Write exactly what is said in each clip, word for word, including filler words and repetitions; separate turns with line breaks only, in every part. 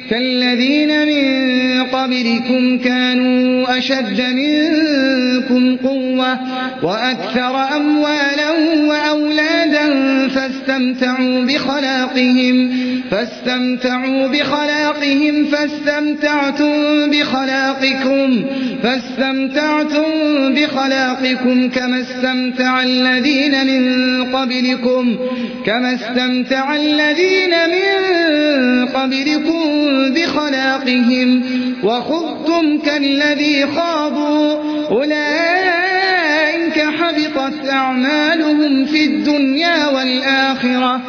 كالذين من قبلكم كانوا أشد منكم قوة وأكثر أموالا وأولادا فاستمتعوا بخلاقهم فاستمتعوا بخلاقهم فاستمتعتم بخلاقكم فاستمتعتم بخلاقكم كما استمتع الذين من قبلكم كما استمتع الذين من قبلكم بخلاقهم وخضتم كالذي خاضوا أولئك حبطت أعمالهم في الدنيا والآخرة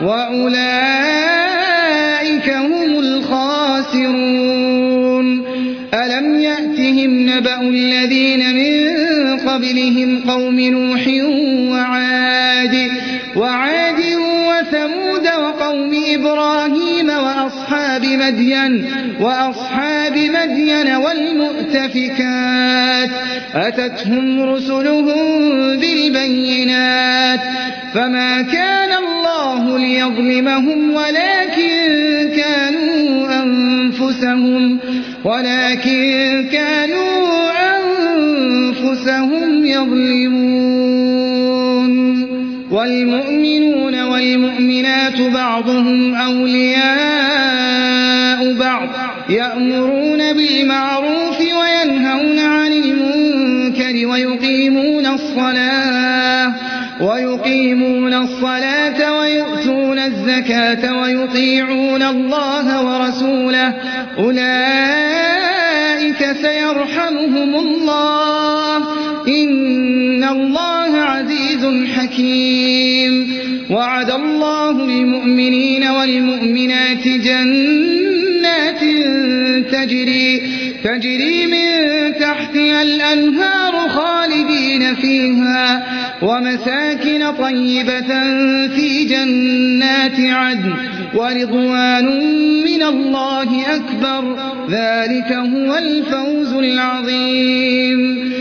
وأولئك هم الخاسرون. ألم يأتهم نبأ الذين من قبلهم قوم نوح وعاد وعاد وثمود وقوم إبراهيم وأصحاب مدين وأصحاب مدين والمؤتفكات أتتهم رسلهم بالبينات فما كان الله ليظلمهم ولكن كانوا أنفسهم ولكن كانوا أنفسهم يظلمون. والمؤمنون والمؤمنات بعضهم أولياء بعض يأمرون بالمعروف وينهون عن المنكر ويقيمون الصلاة ويقيمون الصلاة ويؤتون الزكاة ويطيعون الله ورسوله أولئك سيرحمهم الله إن الله عزيز حكيم. وعد الله المؤمنين والمؤمنات جنات تجري تجري من تحتها الأنهار خالدين فيها ومساكن طيبة في جنات عدن ورضوان من الله أكبر ذلك هو الفوز العظيم.